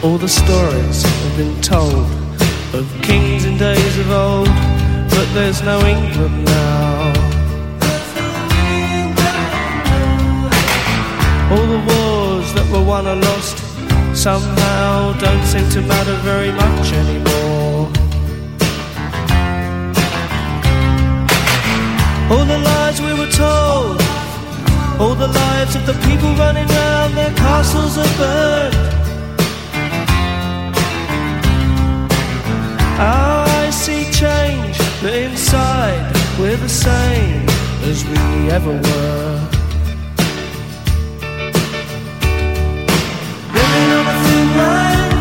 All the stories have been told of kings in days of old, but there's no England now. All the wars that were won or lost somehow don't seem to matter very much anymore. All the lies we were told, all the lives of the people running round, their castles are burned. I see change, but inside we're the same as we ever were. Living on a thin line.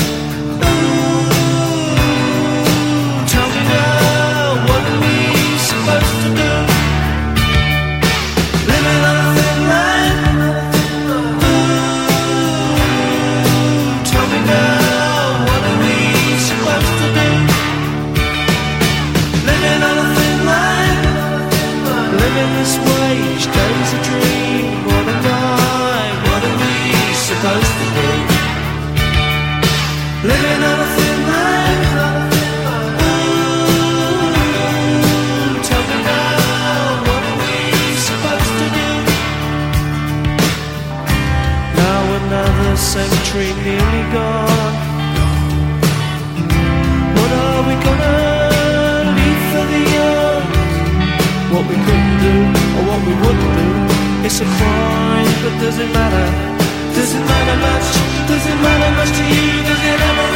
Tell me now, what are we supposed to do? Living on a thin line. Tell me now, what are we supposed to do? Living on a thin line. Living this way, each day's a dream. What am I? What are we supposed to do? Living on a thin line. Tell me now, what are we supposed to do? Now another century nearly gone. What are we gonna leave for the young? What we couldn't do or what we wouldn't do, it's a crime, but does it matter? Does it matter much? Does it matter much to you? Does it ever